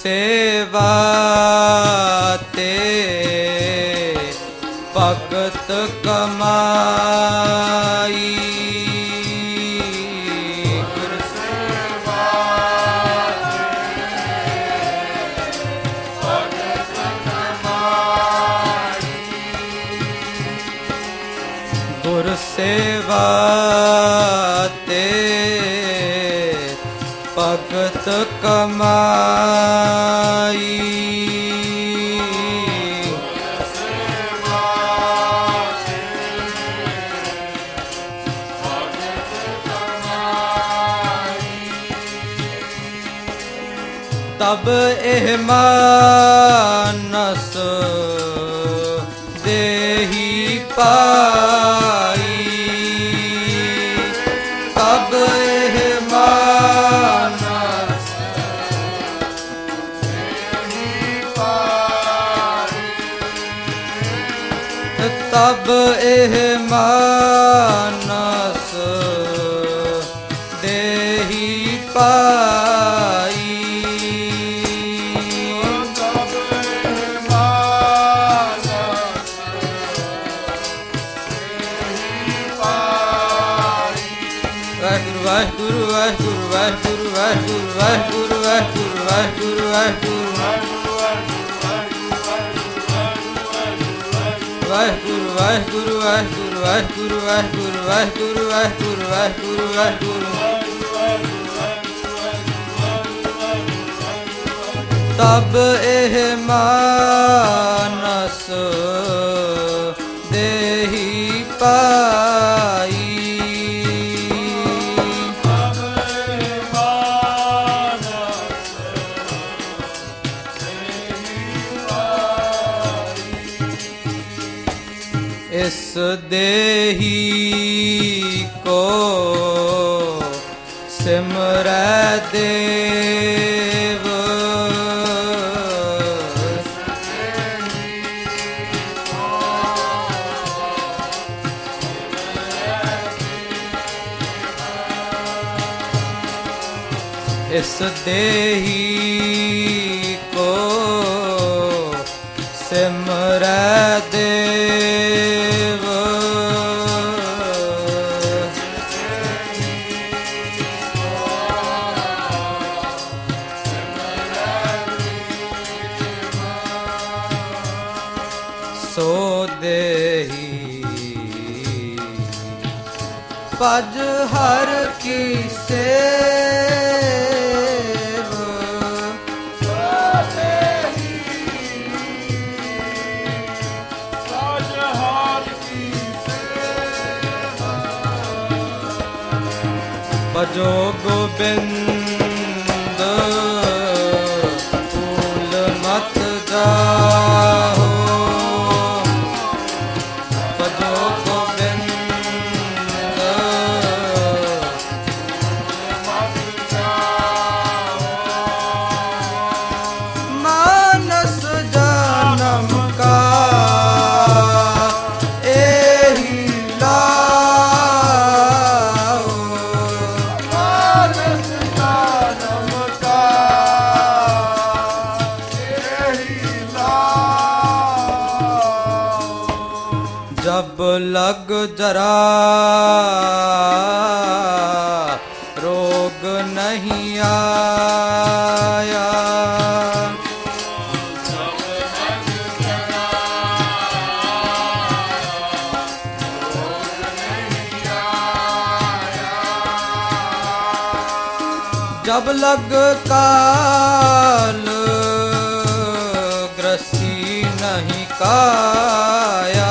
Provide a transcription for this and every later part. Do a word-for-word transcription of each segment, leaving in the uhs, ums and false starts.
सेवा ते भगत कमाई। गुर सेवा भगत कमाई। गुर सेवा ते भगत कमाई। तब एह मानस देहि पाई। तब एह मानस देहि पाई। तब एह मानस देहि पाई। वाहिगुरु वाहिगुरु वाहिगुरु वाहिगुरु वाहिगुरु वाहिगुरु वाहिगुरु वाहिगुरु वाहिगुरु वाहिगुरु वाहिगुरु वाहिगुरु वाहिगुरु वाहिगुरु वाहिगुरु वाहिगुरु वाहिगुरु। तब एह मानस देहि पाई। इस देही को सिमरै देव। इस देही को सिमरै देव। सो देहि भज हर की सेव। सो देहि भज हर की सेव। भजो गोबिंद भूल मत जाओ। जब लग जरा रोग नहीं आया। जब लग जरा रोग नहीं आया। जब लग काल ग्रसी नहीं काया।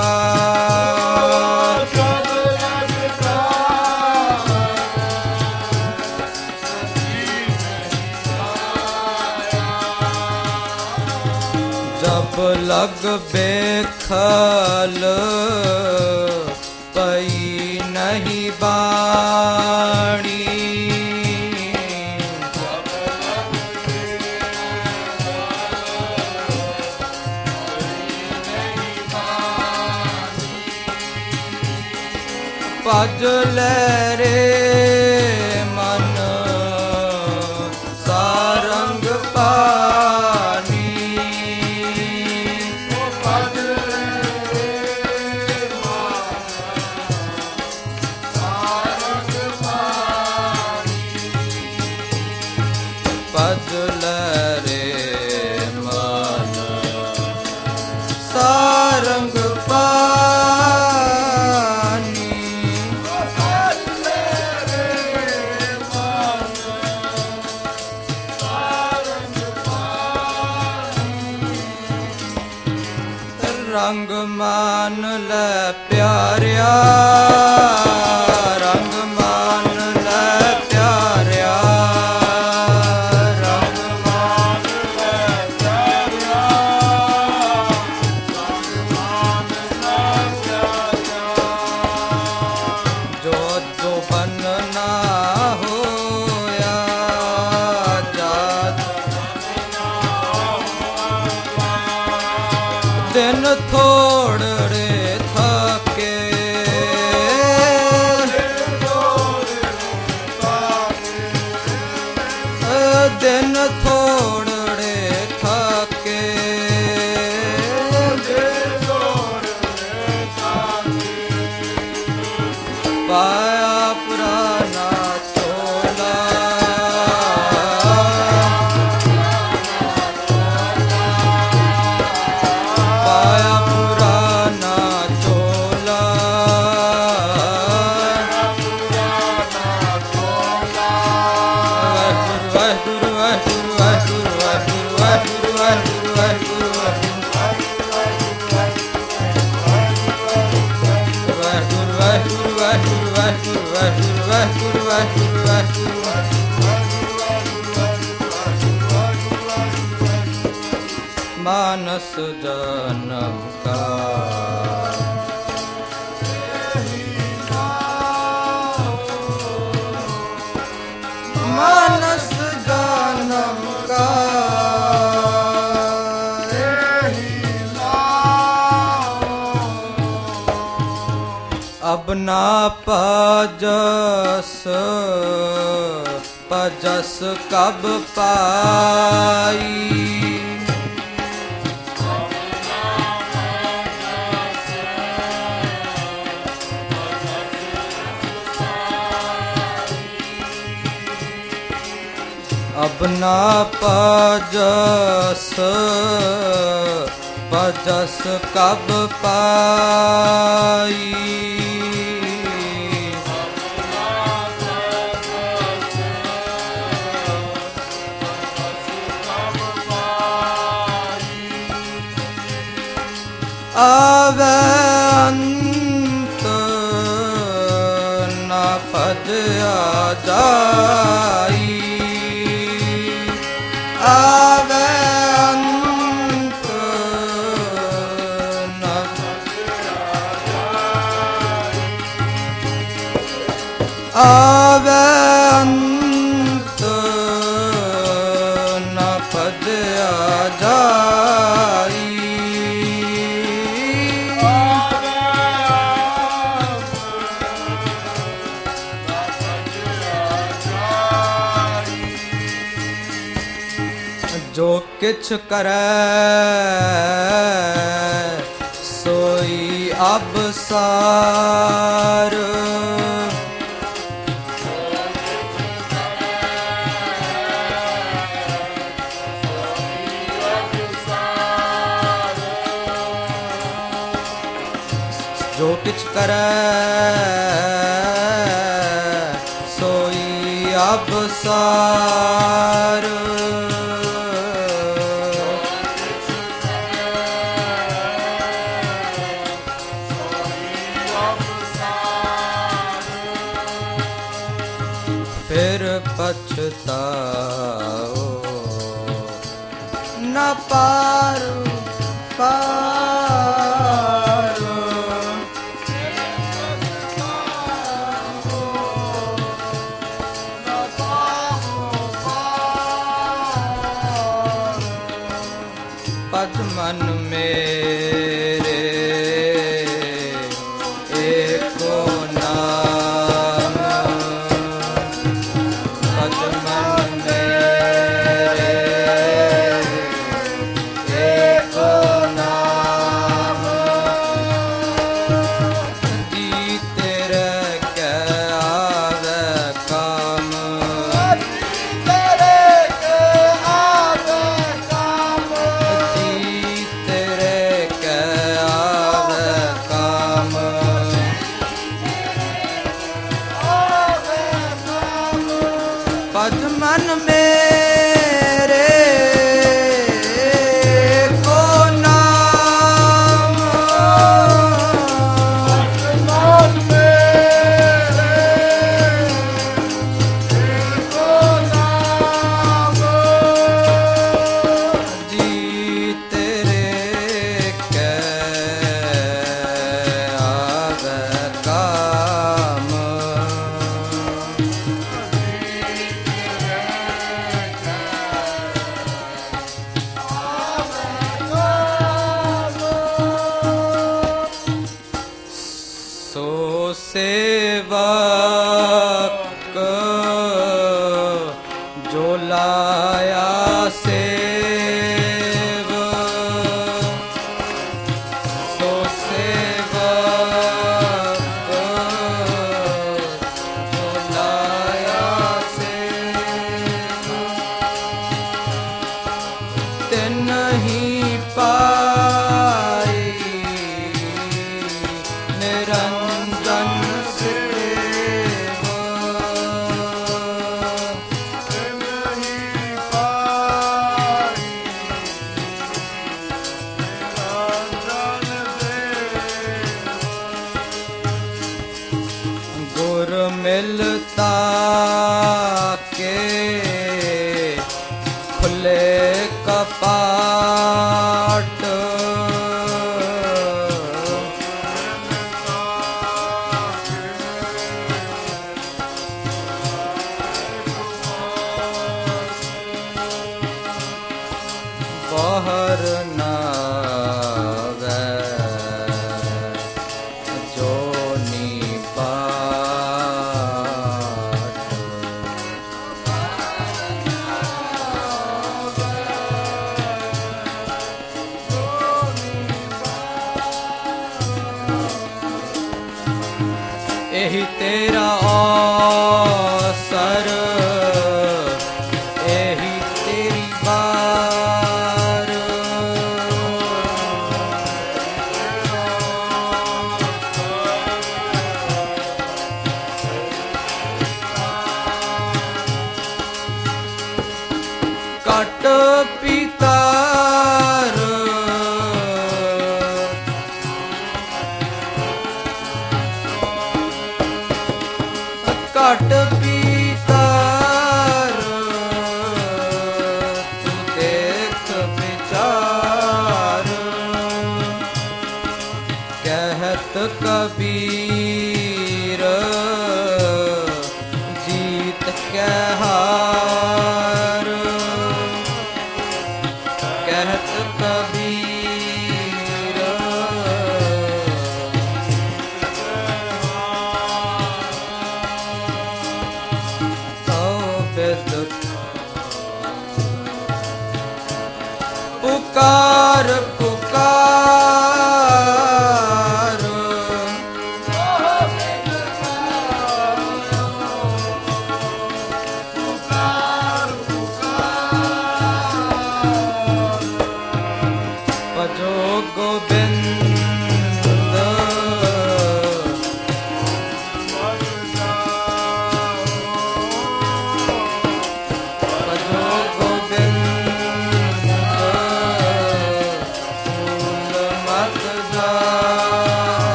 जब लग बेखल पई नहीं बाणी। भज ले रे मन सारंग पा। ਪਿਆਰਿਆ, ਰੰਗ ਮਾਨ ਲੈ ਪਿਆਰਿਆ, ਰੰਗ ਮਾਨ ਲੈ ਪਿਆਰਿਆ, ਰੰਗ ਮਾਨ ਲੈ ਪਿਆਰਿਆ। ਜੋ ਜੋ ਬੰਨਣਾ ਹੋਇਆ, ਜਾਤ ਦਿਨ ਥੋੜੜੇ ਥਕੇ, ਦਿਨ ਥੋੜੜੇ ਥਕੇ, ਪਾਇਆ ਪੁਰਾਣਾ ਚੋਲਾ, ਪਾਇਆ ਪੁਰਾਣਾ ਚੋਲਾ, ਵਾਹਿਗੁਰੂ ਵਾਹਿਗੁਰੂ ਵਾਹਿਗੁਰੂ ਵਾਹਿਗੁਰੂ ਵਾਹਿਗੁਰੂ ਵਾਹਿਗੁਰੂ ਵਾਹਿਗੁਰੂ ਵਾਹਿਗੁਰੂ ਵਾਹਿਗੁਰੂ ਵਾਹਿਗੁਰੂ ਵਾਹਿਗੁਰੂ ਵਾਹਿਗੁਰੂ ਵਾਹਿਗੁਰੂ ਵਾਹਿਗੁਰੂ। ਮਾਨਸ ਜਨਮ ਕਾ ਮਾਨਸ ਜਨਮ ਕਾ ਅਬ ਨਾ ਭਜਸ, ਭਜਸ ਕਬ ਪਾਈ, ਅਬ ਨਾ ਭਜਸ, ਭਜਸ ਕਬ ਪਾਈ, ਆਵੈ ਅੰਤ ਨਾ ਭਜਿਆ ਜਾਈ, ਆਵੈ ਅੰਤ ਨਾ ਭਜਿਆ ਜਾਈ, ਆਵੈ ਅੰਤ ਨਾ ਭਜਿਆ ਜਾਈ, ਜੋ ਕਿਛ ਕਰੈ ਸੋਈ ਅਬਸਾਰ, ਜੋ ਕਿਛ ਕਰੈ ਸੋਈ ਅਬਸਾਰ, ਫਿਰ ਪਛਤਾਓ ਨ ਪਾਰੂ ਪਾਰੂ, ਪਦ ਮਨ ਮੇਰੇ ਏਕੋ ਨਾਮ, ਪਦ ਮਨ ਮੇਰੇ ਏਕੋ ਨਾਮ, सो सेवक जो लाया सेव, सो सेवक जो लाया सेव, तिन ही पाई निरंजन सेव, तिन ही पाई निरंजन सेव। गुर मिलता के खुले कपाट, बहर नावे जो निपाट, एही तेरा अवसर, एही तेरी बार, कट पितार, कट पितार, तू देख विचार, कहत कबीर जीत के हार।